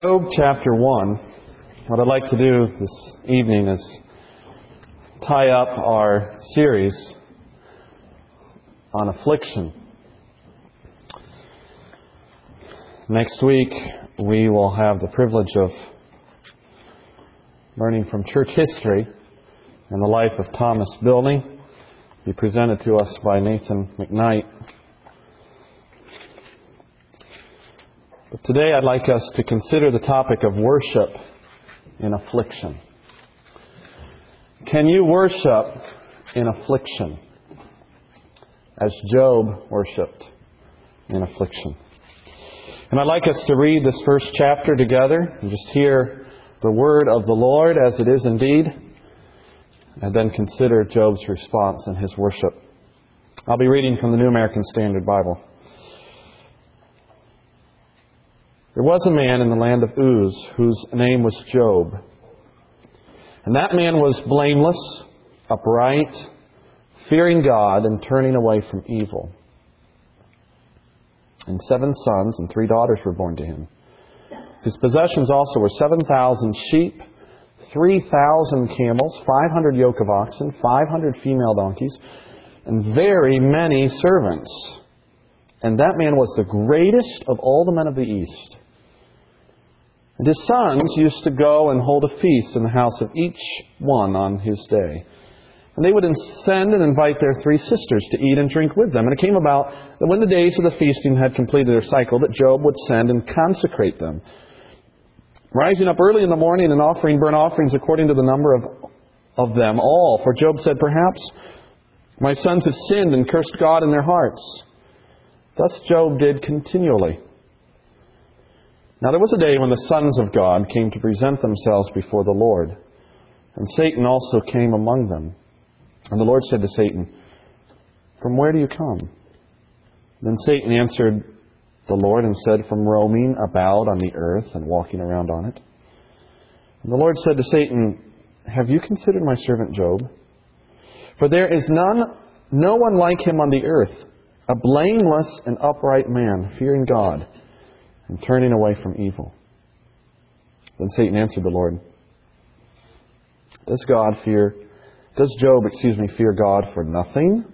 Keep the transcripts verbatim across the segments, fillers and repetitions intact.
Job chapter one. What I'd like to do this evening is tie up our series on affliction. Next week we will have the privilege of learning from church history and the life of Thomas Bilney, be presented to us by Nathan McKnight. But today I'd like us to consider the topic of worship in affliction. Can you worship in affliction as Job worshipped in affliction? And I'd like us to read this first chapter together and just hear the word of the Lord as it is indeed, and then consider Job's response in his worship. I'll be reading from the New American Standard Bible. There was a man in the land of Uz whose name was Job. And that man was blameless, upright, fearing God, and turning away from evil. And seven sons and three daughters were born to him. His possessions also were seven thousand sheep, three thousand camels, five hundred yoke of oxen, five hundred female donkeys, and very many servants. And that man was the greatest of all the men of the East. And his sons used to go and hold a feast in the house of each one on his day. And they would send and invite their three sisters to eat and drink with them. And it came about that when the days of the feasting had completed their cycle, that Job would send and consecrate them, rising up early in the morning and offering burnt offerings according to the number of, of them all. For Job said, "Perhaps my sons have sinned and cursed God in their hearts." Thus Job did continually. Now there was a day when the sons of God came to present themselves before the Lord, and Satan also came among them. And the Lord said to Satan, "From where do you come?" Then Satan answered the Lord and said, "From roaming about on the earth and walking around on it." And the Lord said to Satan, "Have you considered my servant Job? For there is none, no one like him on the earth, a blameless and upright man, fearing God and turning away from evil." Then Satan answered the Lord, Does God fear, does Job, excuse me, fear God for nothing?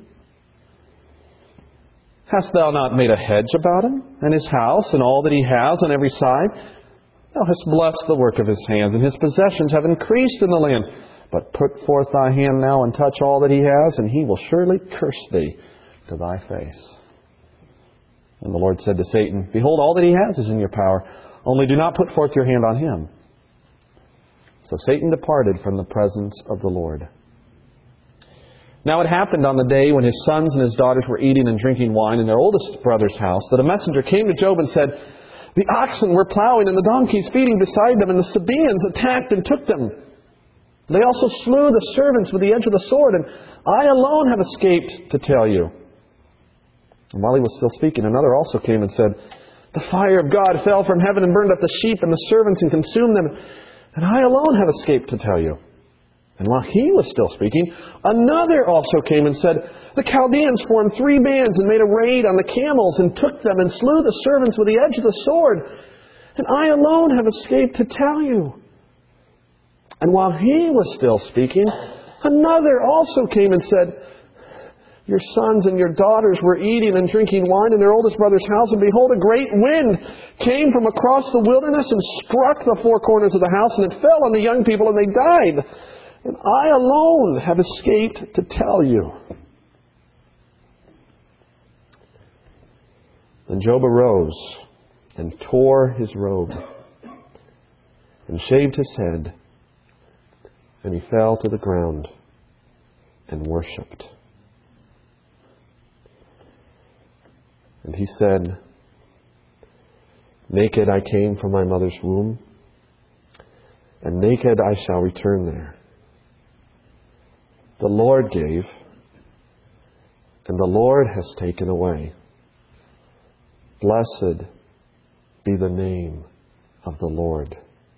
Hast thou not made a hedge about him, and his house, and all that he has on every side? Thou hast blessed the work of his hands, and his possessions have increased in the land. But put forth thy hand now, and touch all that he has, and he will surely curse thee to thy face. And the Lord said to Satan, "Behold, all that he has is in your power. Only do not put forth your hand on him." So Satan departed from the presence of the Lord. Now it happened on the day when his sons and his daughters were eating and drinking wine in their oldest brother's house, that a messenger came to Job and said, "The oxen were plowing and the donkeys feeding beside them, and the Sabaeans attacked and took them. They also slew the servants with the edge of the sword, and I alone have escaped to tell you." And while he was still speaking, another also came and said, "The fire of God fell from heaven and burned up the sheep and the servants and consumed them, and I alone have escaped to tell you." And while he was still speaking, another also came and said, "The Chaldeans formed three bands and made a raid on the camels and took them and slew the servants with the edge of the sword, and I alone have escaped to tell you." And while he was still speaking, another also came and said, "Your sons and your daughters were eating and drinking wine in their oldest brother's house, and behold, a great wind came from across the wilderness and struck the four corners of the house, and it fell on the young people, and they died. And I alone have escaped to tell you." Then Job arose and tore his robe and shaved his head, and he fell to the ground and worshipped. And he said, "Naked I came from my mother's womb, and naked I shall return there. The Lord gave, and the Lord has taken away. Blessed be the name of the Lord."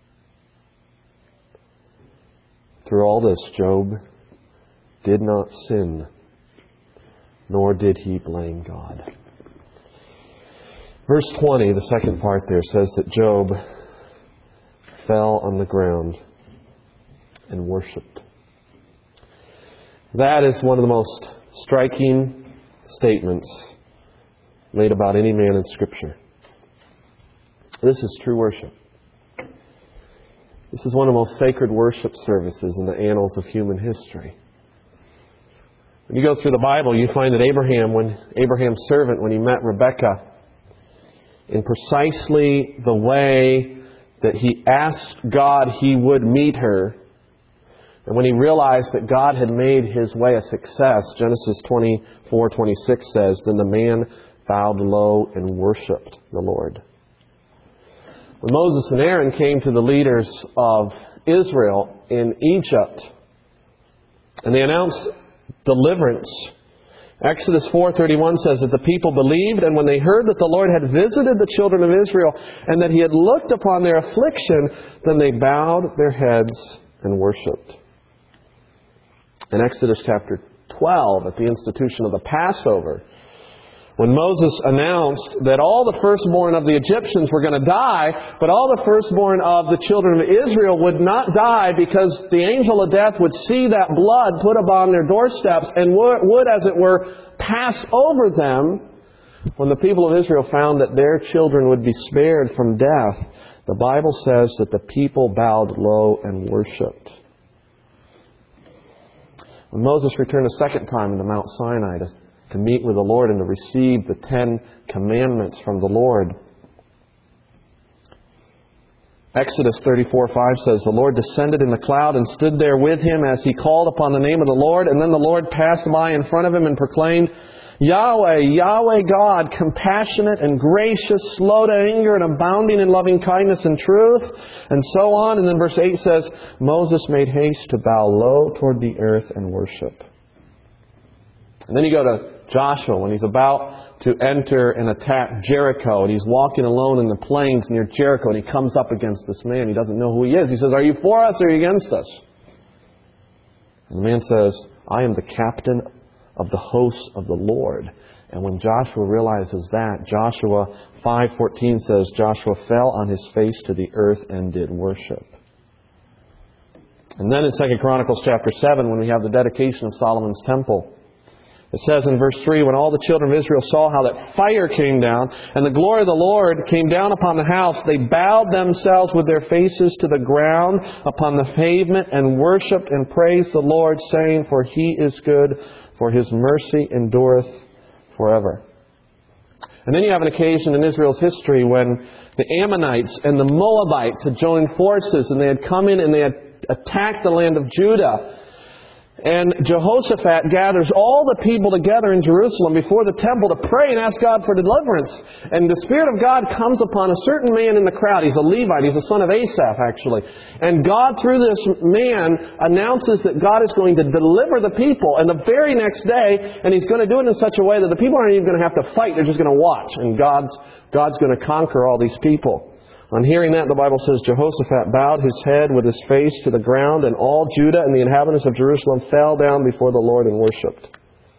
Through all this, Job did not sin, nor did he blame God. Verse twenty, the second part there, says that Job fell on the ground and worshipped. That is one of the most striking statements made about any man in Scripture. This is true worship. This is one of the most sacred worship services in the annals of human history. When you go through the Bible, you find that Abraham, when Abraham's servant, when he met Rebekah, in precisely the way that he asked God he would meet her, and when he realized that God had made his way a success, Genesis twenty-four twenty-six says, then the man bowed low and worshipped the Lord. When Moses and Aaron came to the leaders of Israel in Egypt, and they announced deliverance, Exodus four thirty-one says that the people believed, and when they heard that the Lord had visited the children of Israel, and that He had looked upon their affliction, then they bowed their heads and worshipped. In Exodus chapter twelve, at the institution of the Passover, when Moses announced that all the firstborn of the Egyptians were going to die, but all the firstborn of the children of Israel would not die because the angel of death would see that blood put upon their doorsteps and would, as it were, pass over them. When the people of Israel found that their children would be spared from death, the Bible says that the people bowed low and worshipped. When Moses returned a second time to Mount Sinai to to meet with the Lord and to receive the Ten Commandments from the Lord, Exodus thirty-four five says, the Lord descended in the cloud and stood there with him as he called upon the name of the Lord. And then the Lord passed by in front of him and proclaimed, Yahweh, Yahweh God, compassionate and gracious, slow to anger and abounding in loving kindness and truth, and so on. And then verse eight says, Moses made haste to bow low toward the earth and worship. And then you go to Joshua when he's about to enter and attack Jericho, and he's walking alone in the plains near Jericho, and he comes up against this man. He doesn't know who he is. He says, are you for us or are you against us? And the man says, I am the captain of the hosts of the Lord. And when Joshua realizes that, Joshua five fourteen says, Joshua fell on his face to the earth and did worship. And then in Second Chronicles chapter seven, when we have the dedication of Solomon's temple, it says in verse three, when all the children of Israel saw how that fire came down and the glory of the Lord came down upon the house, they bowed themselves with their faces to the ground upon the pavement and worshipped and praised the Lord, saying, for He is good, for His mercy endureth forever. And then you have an occasion in Israel's history when the Ammonites and the Moabites had joined forces, and they had come in and they had attacked the land of Judah. And Jehoshaphat gathers all the people together in Jerusalem before the temple to pray and ask God for deliverance. And the Spirit of God comes upon a certain man in the crowd. He's a Levite. He's the son of Asaph, actually. And God, through this man, announces that God is going to deliver the people. And the very next day, and He's going to do it in such a way that the people aren't even going to have to fight. They're just going to watch. And God's, God's going to conquer all these people. On hearing that, the Bible says, Jehoshaphat bowed his head with his face to the ground, and all Judah and the inhabitants of Jerusalem fell down before the Lord and worshipped.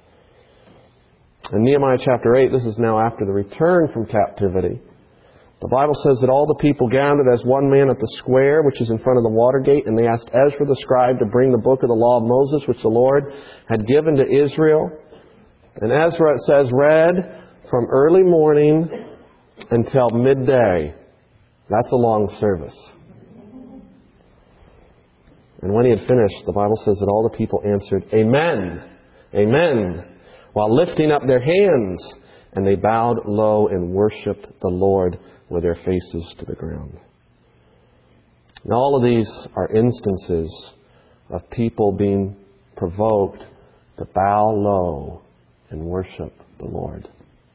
In Nehemiah chapter eight, this is now after the return from captivity, the Bible says that all the people gathered as one man at the square, which is in front of the water gate, and they asked Ezra the scribe to bring the book of the law of Moses, which the Lord had given to Israel. And Ezra, it says, read from early morning until midday. That's a long service. And when he had finished, the Bible says that all the people answered, Amen, Amen, while lifting up their hands. And they bowed low and worshipped the Lord with their faces to the ground. And all of these are instances of people being provoked to bow low and worship the Lord.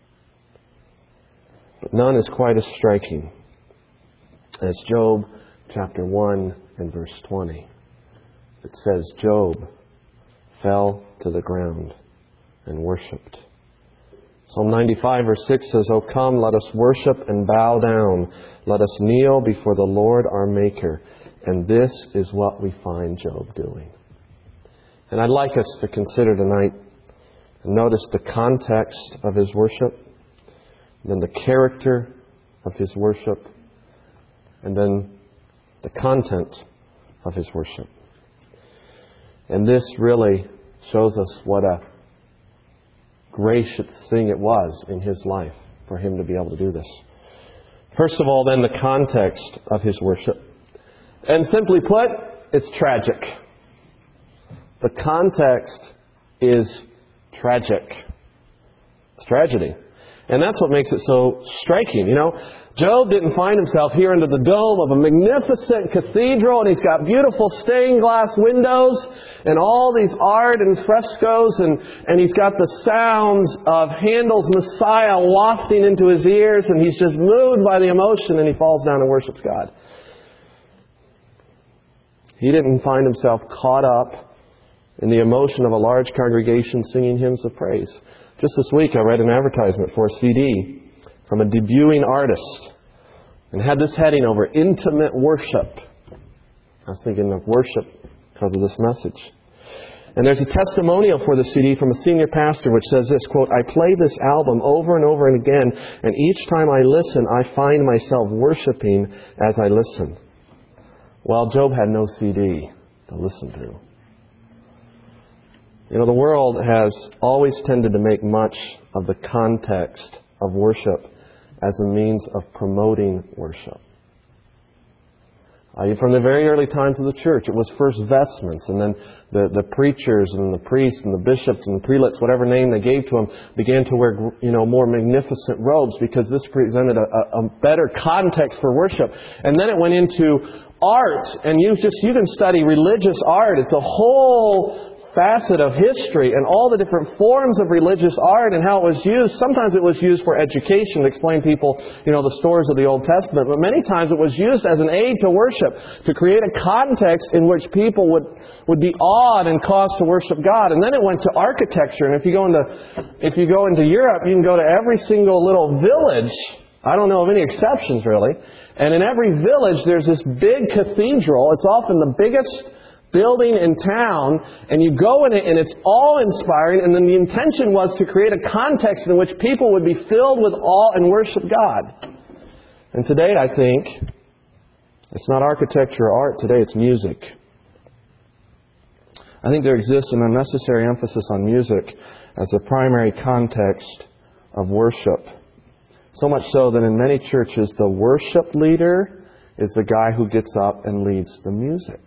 But none is quite as striking as Job chapter one and verse twenty. It says, Job fell to the ground and worshipped. Psalm ninety-five verse six says, O come, let us worship and bow down. Let us kneel before the Lord our Maker. And this is what we find Job doing. And I'd like us to consider tonight, and notice the context of his worship, then the character of his worship, and then the content of his worship. And this really shows us what a gracious thing it was in his life for him to be able to do this. First of all, then, the context of his worship. And simply put, it's tragic. The context is tragic. It's tragedy. And that's what makes it so striking. You know, Job didn't find himself here under the dome of a magnificent cathedral, and he's got beautiful stained glass windows and all these art and frescoes, and, and he's got the sounds of Handel's Messiah wafting into his ears, and he's just moved by the emotion, and he falls down and worships God. He didn't find himself caught up in the emotion of a large congregation singing hymns of praise. Just this week I read an advertisement for a C D from a debuting artist and had this heading over Intimate Worship. I was thinking of worship because of this message. And there's a testimonial for the C D from a senior pastor which says this, quote, "I play this album over and over and again, and each time I listen, I find myself worshiping as I listen." Well, Job had no C D to listen to. You know, the world has always tended to make much of the context of worship as a means of promoting worship. Uh, from the very early times of the church, it was first vestments, and then the, the preachers and the priests and the bishops and the prelates, whatever name they gave to them, began to wear, you know, more magnificent robes because this presented a, a, a better context for worship. And then it went into art, and you just you can study religious art. It's a whole facet of history and all the different forms of religious art and how it was used. Sometimes it was used for education to explain people, you know, the stories of the Old Testament, but many times it was used as an aid to worship, to create a context in which people would, would be awed and caused to worship God. And then it went to architecture, and if you go into if you go into Europe, you can go to every single little village. I don't know of any exceptions, really. And in every village, there's this big cathedral. It's often the biggest building in town, and you go in it, and it's awe-inspiring, and then the intention was to create a context in which people would be filled with awe and worship God. And today, I think, it's not architecture or art. Today, it's music. I think there exists an unnecessary emphasis on music as the primary context of worship. So much so that in many churches, the worship leader is the guy who gets up and leads the music.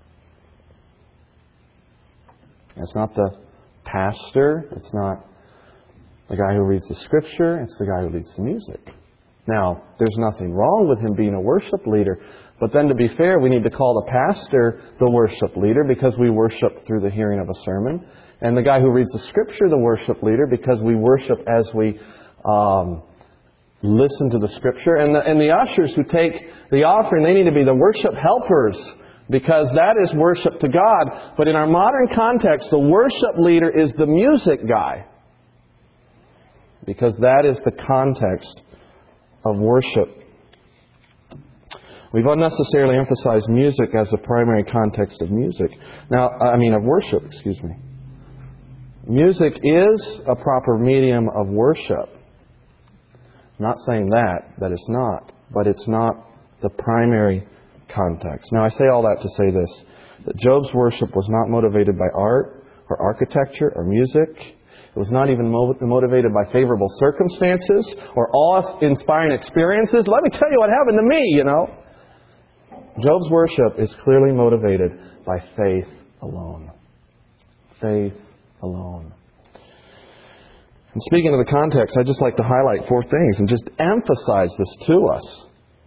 It's not the pastor. It's not the guy who reads the Scripture. It's the guy who leads the music. Now, there's nothing wrong with him being a worship leader. But then to be fair, we need to call the pastor the worship leader because we worship through the hearing of a sermon. And the guy who reads the Scripture the worship leader because we worship as we um, listen to the Scripture. And the, and the ushers who take the offering, they need to be the worship helpers, because that is worship to God. But in our modern context, the worship leader is the music guy, because that is the context of worship. We've unnecessarily emphasized music as the primary context of music. Now, I mean of worship, excuse me. Music is a proper medium of worship. I'm not saying that, that it's not, but it's not the primary context. Now, I say all that to say this, that Job's worship was not motivated by art or architecture or music. It was not even motivated by favorable circumstances or awe-inspiring experiences. Let me tell you what happened to me, you know. Job's worship is clearly motivated by faith alone. Faith alone. And speaking of the context, I'd just like to highlight four things and just emphasize this to us.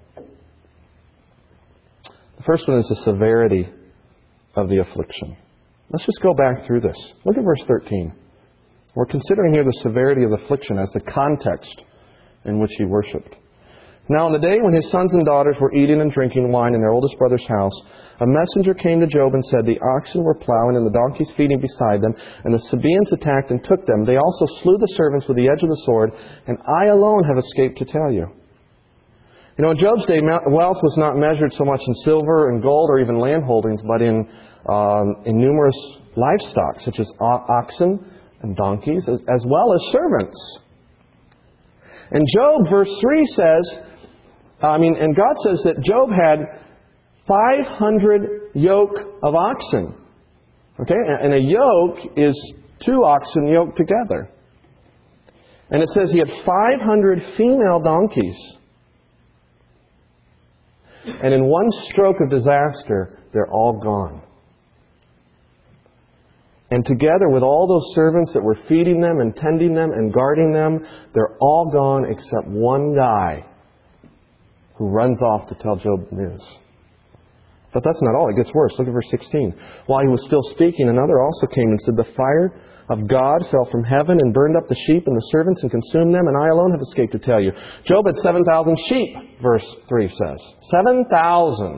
The first one is the severity of the affliction. Let's just go back through this. Look at verse thirteen. We're considering here the severity of the affliction as the context in which he worshipped. Now, on the day when his sons and daughters were eating and drinking wine in their oldest brother's house, a messenger came to Job and said, "The oxen were plowing and the donkeys feeding beside them, and the Sabaeans attacked and took them. They also slew the servants with the edge of the sword, and I alone have escaped to tell you." You know, in Job's day, wealth was not measured so much in silver and gold or even land holdings, but in, um, in numerous livestock, such as oxen and donkeys, as, as well as servants. And Job, verse three says, I mean, and God says that Job had five hundred yoke of oxen. Okay? And a yoke is two oxen yoked together. And it says he had five hundred female donkeys. And in one stroke of disaster, they're all gone. And together with all those servants that were feeding them and tending them and guarding them, they're all gone except one guy who runs off to tell Job the news. But that's not all. It gets worse. Look at verse sixteen. While he was still speaking, another also came and said, the fire of God fell from heaven and burned up the sheep and the servants and consumed them, and I alone have escaped to tell you. Job had seven thousand sheep, verse three says. seven thousand.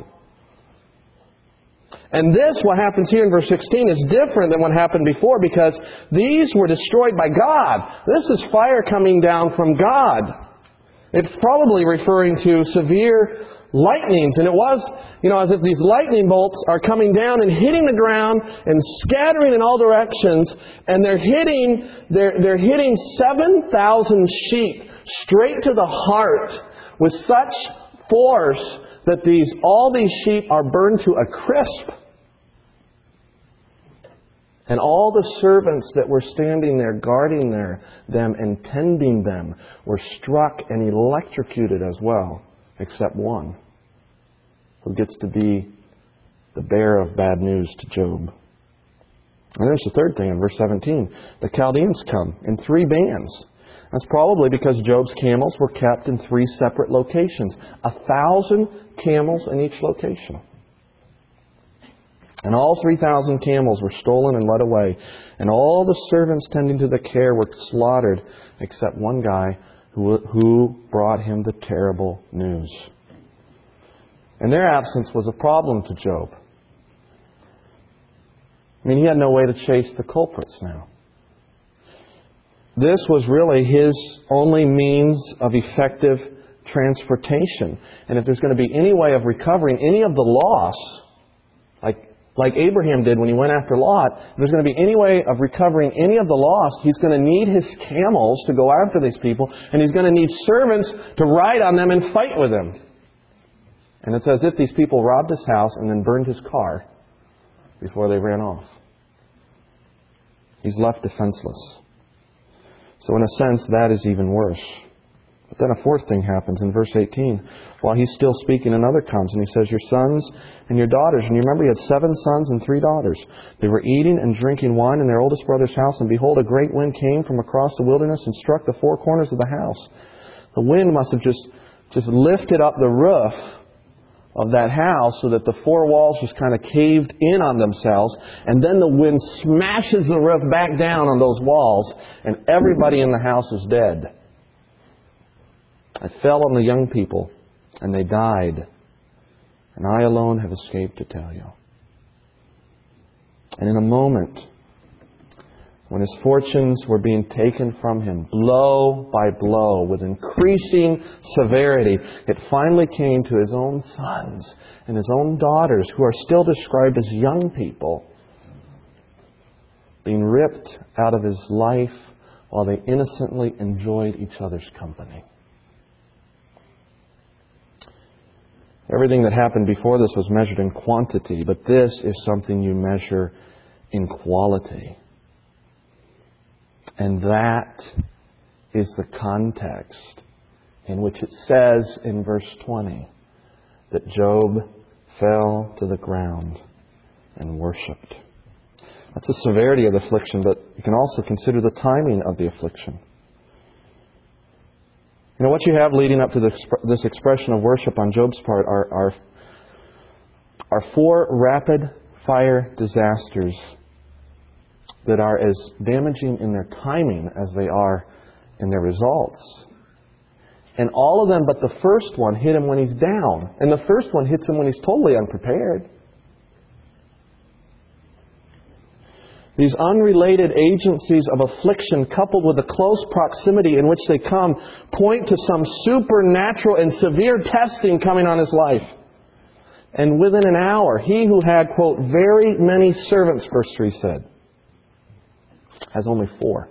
And this, what happens here in verse sixteen, is different than what happened before, because these were destroyed by God. This is fire coming down from God. It's probably referring to severe lightnings. And it was, you know, as if these lightning bolts are coming down and hitting the ground and scattering in all directions. And they're hitting, they're, they're hitting seven thousand sheep straight to the heart with such force that these, all these sheep are burned to a crisp. And all the servants that were standing there guarding their, them and tending them were struck and electrocuted as well, except one, who gets to be the bearer of bad news to Job. And there's the third thing in verse seventeen. The Chaldeans come in three bands. That's probably because Job's camels were kept in three separate locations. A thousand camels in each location. And all three thousand camels were stolen and led away. And all the servants tending to the care were slaughtered, except one guy who, who brought him the terrible news. And their absence was a problem to Job. I mean, he had no way to chase the culprits now. This was really his only means of effective transportation. And if there's going to be any way of recovering any of the loss, like Like Abraham did when he went after Lot, if there's going to be any way of recovering any of the loss, he's going to need his camels to go after these people, and he's going to need servants to ride on them and fight with them. And it's as if these people robbed his house and then burned his car before they ran off. He's left defenseless. So in a sense, that is even worse. But then a fourth thing happens in verse eighteen. While he's still speaking, another comes and he says, your sons and your daughters. And you remember he had seven sons and three daughters. They were eating and drinking wine in their oldest brother's house. And behold, a great wind came from across the wilderness and struck the four corners of the house. The wind must have just, just lifted up the roof of that house so that the four walls just kind of caved in on themselves. And then the wind smashes the roof back down on those walls. And everybody in the house is dead. It fell on the young people, and they died. And I alone have escaped to tell you. And in a moment, when his fortunes were being taken from him, blow by blow, with increasing severity, it finally came to his own sons and his own daughters, who are still described as young people, being ripped out of his life while they innocently enjoyed each other's company. Everything that happened before this was measured in quantity, but this is something you measure in quality. And that is the context in which it says in verse twenty that Job fell to the ground and worshipped. That's the severity of the affliction, but you can also consider the timing of the affliction. You know, what you have leading up to this, this expression of worship on Job's part are, are, are four rapid-fire disasters that are as damaging in their timing as they are in their results. And all of them but the first one hit him when he's down. And the first one hits him when he's totally unprepared. These unrelated agencies of affliction, coupled with the close proximity in which they come, point to some supernatural and severe testing coming on his life. And within an hour, he who had, quote, very many servants, verse three said, has only four.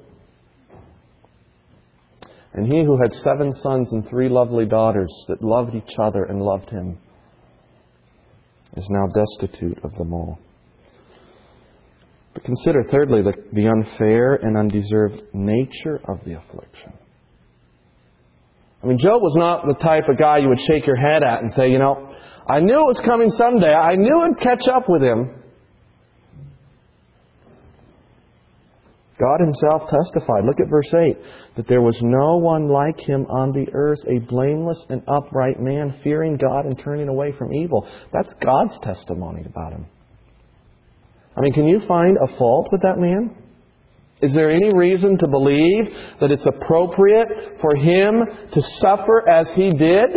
And he who had seven sons and three lovely daughters that loved each other and loved him is now destitute of them all. But consider, thirdly, the, the unfair and undeserved nature of the affliction. I mean, Job was not the type of guy you would shake your head at and say, you know, I knew it was coming someday. I knew it'd catch up with him. God Himself testified, look at verse eight, that there was no one like him on the earth, a blameless and upright man, fearing God and turning away from evil. That's God's testimony about him. I mean, can you find a fault with that man? Is there any reason to believe that it's appropriate for him to suffer as he did?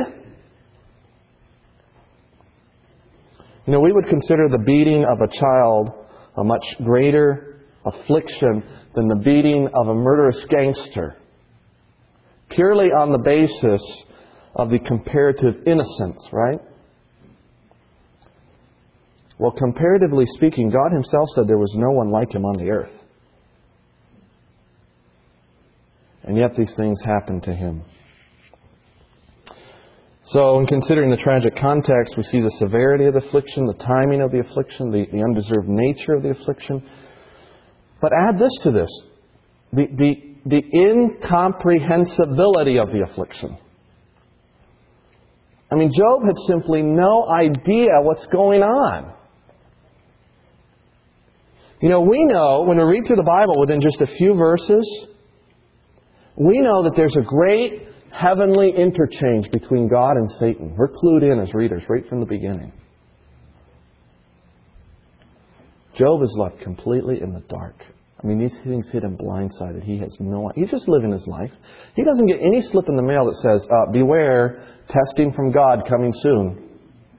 You know, we would consider the beating of a child a much greater affliction than the beating of a murderous gangster, purely on the basis of the comparative innocence, right? Well, comparatively speaking, God Himself said there was no one like Him on the earth. And yet these things happened to him. So, in considering the tragic context, we see the severity of the affliction, the timing of the affliction, the, the undeserved nature of the affliction. But add this to this, the, the, the incomprehensibility of the affliction. I mean, Job had simply no idea what's going on. You know, we know, when we read through the Bible within just a few verses, we know that there's a great heavenly interchange between God and Satan. We're clued in as readers right from the beginning. Job is left completely in the dark. I mean, these things hit him blindsided. He has no idea. He's just living his life. He doesn't get any slip in the mail that says, uh, beware, testing from God coming soon.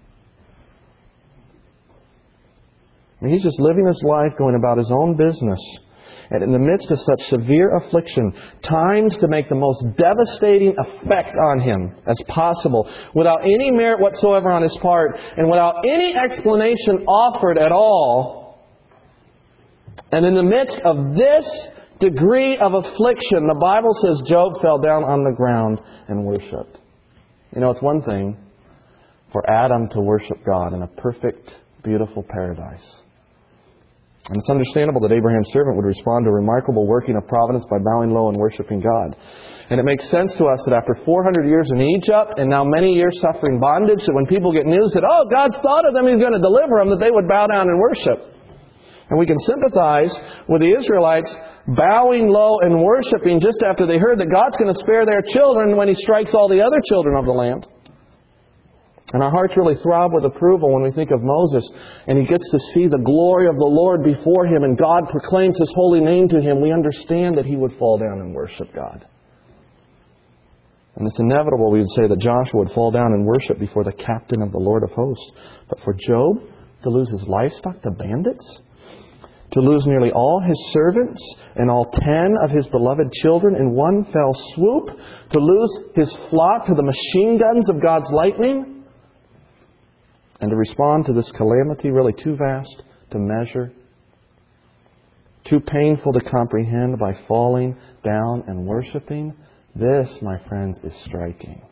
I mean, he's just living his life, going about his own business. And in the midst of such severe affliction, times to make the most devastating effect on him as possible, without any merit whatsoever on his part, and without any explanation offered at all. And in the midst of this degree of affliction, the Bible says Job fell down on the ground and worshipped. You know, it's one thing for Adam to worship God in a perfect, beautiful paradise. And it's understandable that Abraham's servant would respond to a remarkable working of providence by bowing low and worshiping God. And it makes sense to us that after four hundred years in Egypt and now many years suffering bondage, that when people get news that, oh, God's thought of them, He's going to deliver them, that they would bow down and worship. And we can sympathize with the Israelites bowing low and worshiping just after they heard that God's going to spare their children when He strikes all the other children of the land. And our hearts really throb with approval when we think of Moses and he gets to see the glory of the Lord before him and God proclaims His holy name to him. We understand that he would fall down and worship God. And it's inevitable, we would say, that Joshua would fall down and worship before the captain of the Lord of hosts. But for Job to lose his livestock to bandits, to lose nearly all his servants and all ten of his beloved children in one fell swoop, to lose his flock to the machine guns of God's lightning, and to respond to this calamity really too vast to measure, too painful to comprehend, by falling down and worshiping, this, my friends, is striking.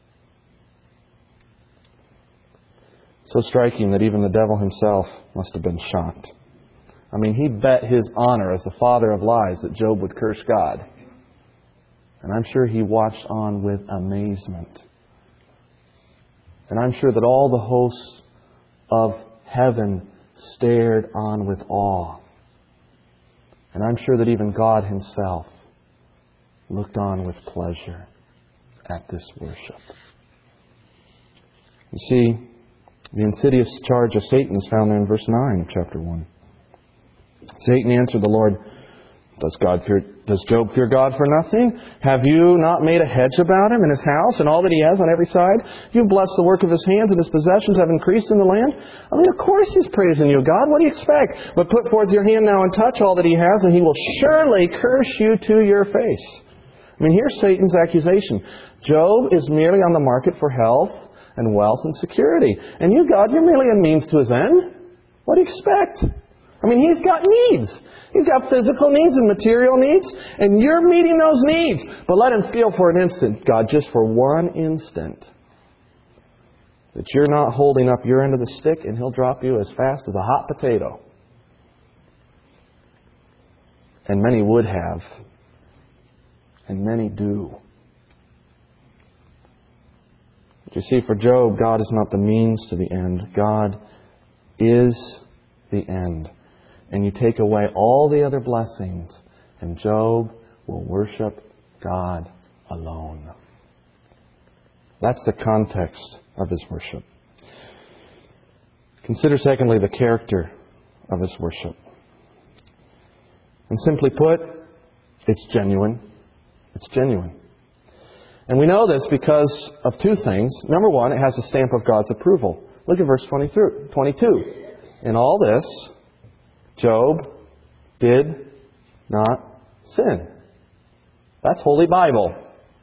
So striking that even the devil himself must have been shocked. I mean, he bet his honor as the father of lies that Job would curse God. And I'm sure he watched on with amazement. And I'm sure that all the hosts of heaven stared on with awe. And I'm sure that even God Himself looked on with pleasure at this worship. You see, the insidious charge of Satan is found there in verse nine of chapter one. Satan answered the Lord, Does God fear, does Job fear God for nothing? Have you not made a hedge about him and his house and all that he has on every side? You've blessed the work of his hands and his possessions have increased in the land. I mean, of course he's praising you, God. What do you expect? But put forth your hand now and touch all that he has, and he will surely curse you to your face. I mean, here's Satan's accusation. Job is merely on the market for health and wealth and security. And you, God, you're merely a means to his end. What do you expect? I mean, he's got needs. He's got physical needs and material needs, and you're meeting those needs. But let him feel for an instant, God, just for one instant, that you're not holding up your end of the stick, and He'll drop you as fast as a hot potato. And many would have. And many do. But you see, for Job, God is not the means to the end. God is the end. And you take away all the other blessings, and Job will worship God alone. That's the context of his worship. Consider, secondly, the character of his worship. And simply put, it's genuine. It's genuine. And we know this because of two things. Number one, it has a stamp of God's approval. Look at verse twenty-two. In all this, Job did not sin. That's Holy Bible.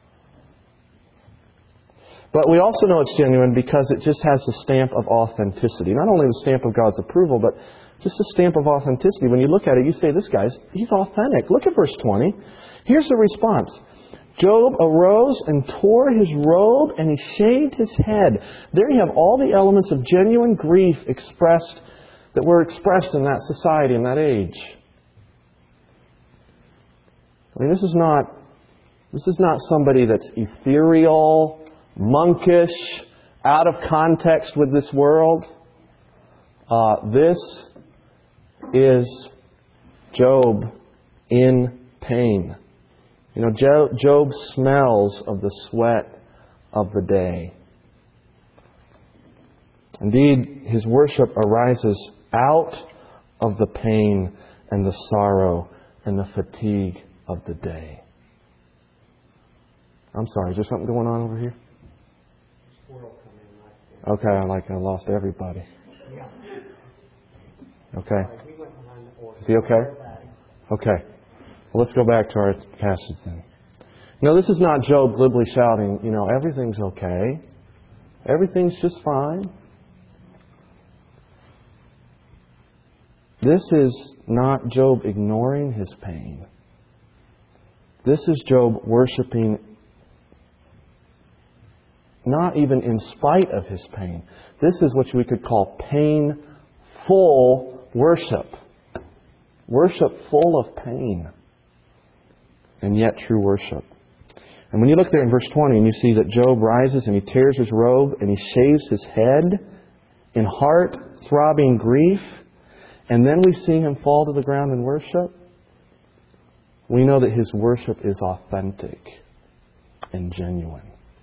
But we also know it's genuine because it just has the stamp of authenticity. Not only the stamp of God's approval, but just the stamp of authenticity. When you look at it, you say, this guy's, he's authentic. Look at verse twenty. Here's the response. Job arose and tore his robe and he shaved his head. There you have all the elements of genuine grief expressed, that were expressed in that society, in that age. I mean, this is not, this is not somebody that's ethereal, monkish, out of context with this world. Uh, this is Job in pain. You know, Job, Job smells of the sweat of the day. Indeed, his worship arises out of the pain and the sorrow and the fatigue of the day. I'm sorry, is there something going on over here? Okay, I like I lost everybody. Okay. Is he okay? Okay. Well, let's go back to our passage then. No, this is not Job glibly shouting, you know, everything's okay. Everything's just fine. This is not Job ignoring his pain. This is Job worshiping not even in spite of his pain. This is what we could call painful worship. Worship full of pain. And yet true worship. And when you look there in verse twenty and you see that Job rises and he tears his robe and he shaves his head in heart-throbbing grief, and then we see him fall to the ground in worship, we know that his worship is authentic and genuine.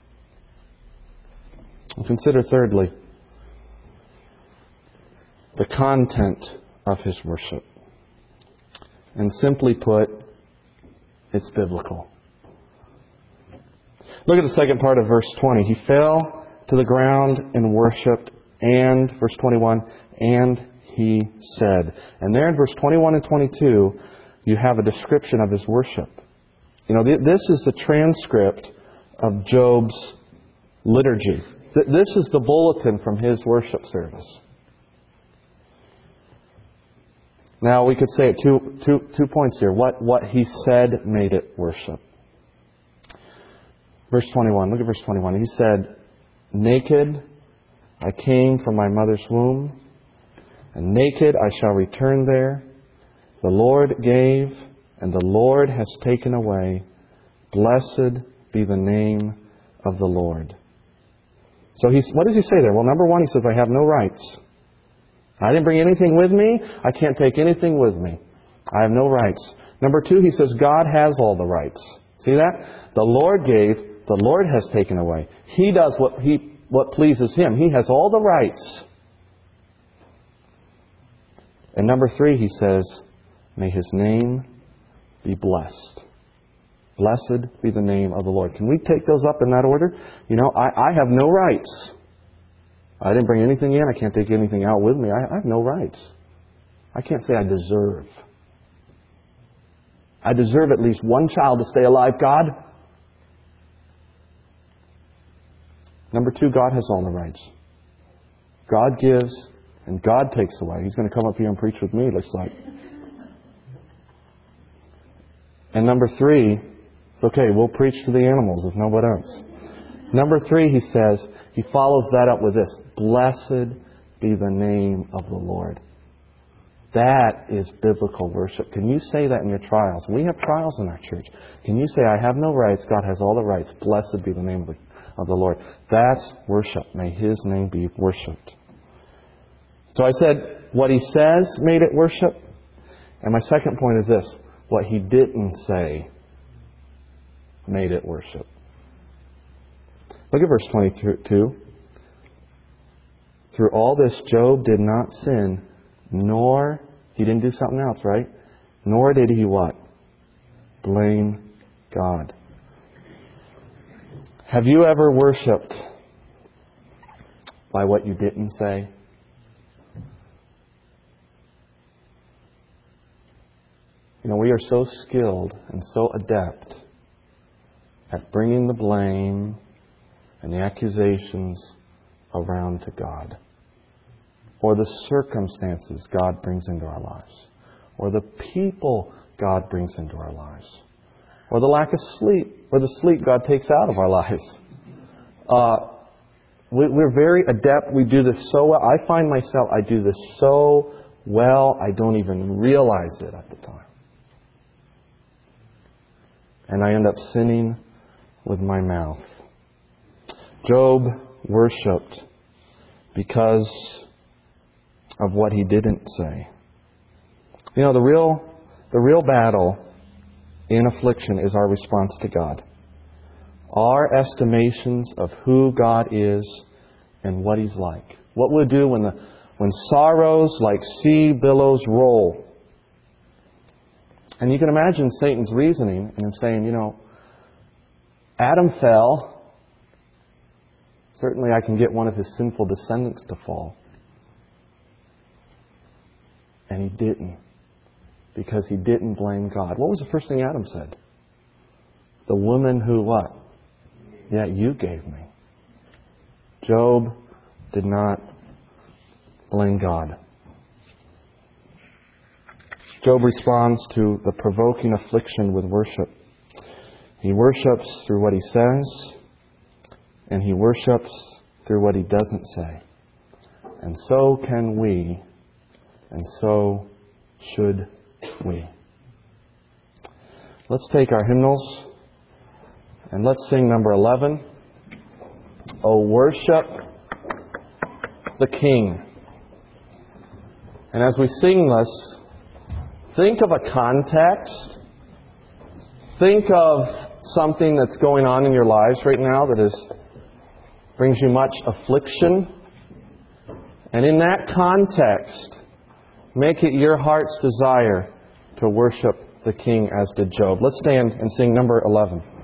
And consider thirdly, the content of his worship. And simply put, it's biblical. Look at the second part of verse twenty. He fell to the ground and worshipped, and, verse twenty-one, and he said. And there in verse twenty-one and twenty-two, you have a description of his worship. You know, this is the transcript of Job's liturgy. This is the bulletin from his worship service. Now, we could say it two, two, two points here. What, what he said made it worship. Verse twenty-one. Look at verse twenty-one. He said, naked I came from my mother's womb, and naked I shall return there. The Lord gave, and the Lord has taken away. Blessed be the name of the Lord. So he's, what does he say there? Well, number one, he says, I have no rights. I didn't bring anything with me. I can't take anything with me. I have no rights. Number two, he says, God has all the rights. See that? The Lord gave, the Lord has taken away. He does what he what pleases Him. He has all the rights. And number three, he says, may His name be blessed. Blessed be the name of the Lord. Can we take those up in that order? You know, I, I have no rights. I didn't bring anything in. I can't take anything out with me. I, I have no rights. I can't say I deserve. I deserve at least one child to stay alive, God. Number two, God has all the rights. God gives and God takes away. He's going to come up here and preach with me, it looks like. And number three, it's okay, we'll preach to the animals if nobody else. Number three, he says, he follows that up with this: blessed be the name of the Lord. That is biblical worship. Can you say that in your trials? We have trials in our church. Can you say, I have no rights, God has all the rights, blessed be the name of the, of the Lord? That's worship. May His name be worshipped. So I said, what He says made it worship. And my second point is this: what He didn't say made it worship. Look at verse twenty-two. Through all this, Job did not sin, nor, he didn't do something else, right? Nor did he what? Blame God. Have you ever worshipped by what you didn't say? You know, we are so skilled and so adept at bringing the blame and the accusations around to God, or the circumstances God brings into our lives, or the people God brings into our lives, or the lack of sleep, or the sleep God takes out of our lives. Uh, we, we're very adept. We do this so well. I find myself, I do this so well, I don't even realize it at the time. And I end up sinning with my mouth. Job worshipped because of what he didn't say. You know, the real, the real battle in affliction is our response to God. Our estimations of who God is and what He's like. What we'll do when the when sorrows like sea billows roll. And you can imagine Satan's reasoning and him saying, you know, Adam fell. Certainly I can get one of his sinful descendants to fall. And he didn't. Because he didn't blame God. What was the first thing Adam said? The woman who what? Yeah, you gave me. Job did not blame God. Job responds to the provoking affliction with worship. He worships through what he says, and he worships through what he doesn't say. And so can we, and so should we. Let's take our hymnals and let's sing number eleven. Oh, worship the King. And as we sing this, think of a context. Think of something that's going on in your lives right now that is brings you much affliction. And in that context, make it your heart's desire to worship the King as did Job. Let's stand and sing number eleven.